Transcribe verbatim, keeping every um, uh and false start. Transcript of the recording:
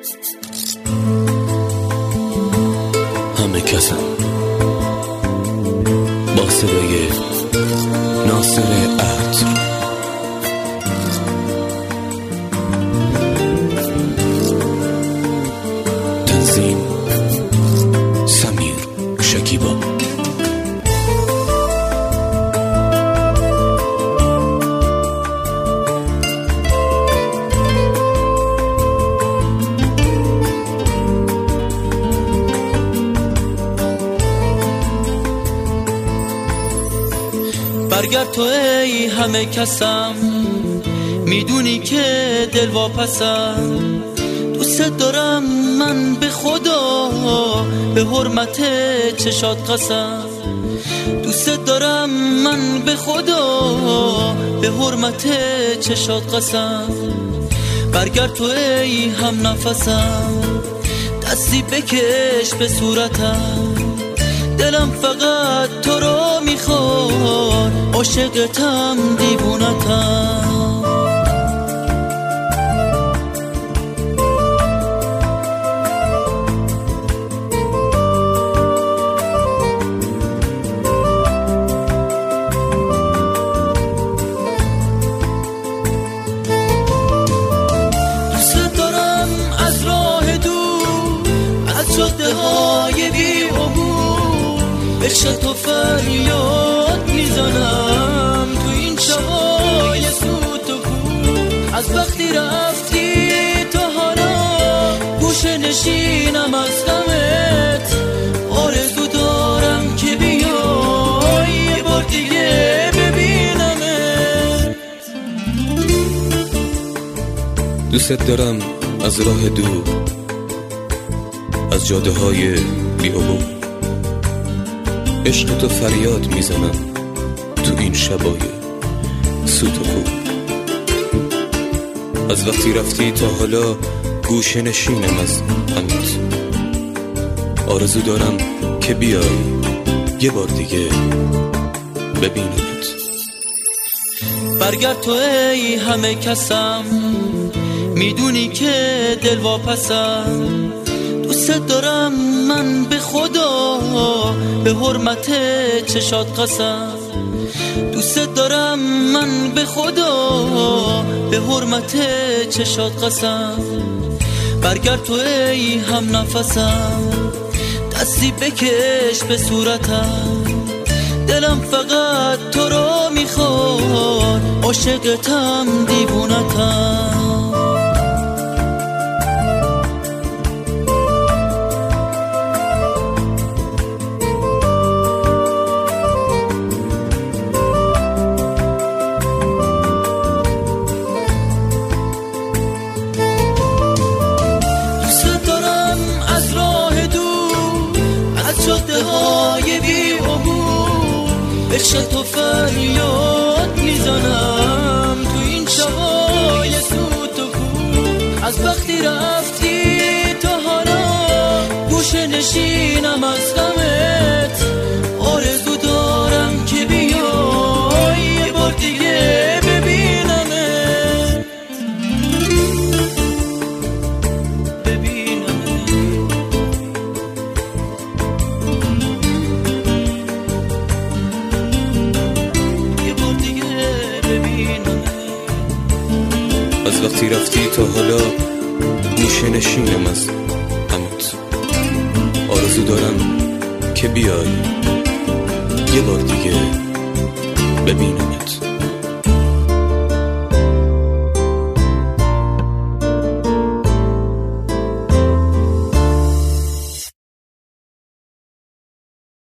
همه کسم با صدای ناصر عطر. تنظیم سمیر شکیبا. برگرد تو ای همه کسم، میدونی که دل واپسم. دوست دارم من به خدا، به حرمت چشات قسم. دوست دارم من به خدا، به حرمت چشات قسم. برگرد تو ای هم نفسم، دستی بکش به صورتم. دلم فقط تو رو میخواد، عاشقتم دیوونتم. دوست دارم از راه دور، از جاده های بی عبور، عشق تو فریاد میزنم تو این شبای سوت و کور. از وقتی رفتی تا حالا گوشه نشینم از غمت. آرزو دارم که بیای یه بار دیگه ببینمت. دوست دارم از راه دور، از جاده های بی عبور، عشق تو فریاد میزنم تو این شبای سوت و کور. از وقتی رفتی تا حالا گوشه نشینم از غمت. آرزو دارم که بیای یه بار دیگه ببینمت. برگرد تو ای همه کسم، میدونی که دل واپسم. دوست دارم من به خدا، به حرمت چشات قسم. دوست دارم من به خدا، به حرمت چشات قسم. برگرد تو ای هم نفسم، دستی بکش به صورتم. دلم فقط تو رو میخواد، عاشقتم دیوونتم. جاده های بی عبور، عشق تو فریاد میزنم تو این شبای سوت و کور. از وقتی رفتی تا حالا گوشه نشینم از غمت. آرزو دارم که بیای یه بار دیگه ببینمت. از وقتی رفتی تا حالا گوشه نشینم از غمت. آرزو دارم که بیای یه بار دیگه ببینم.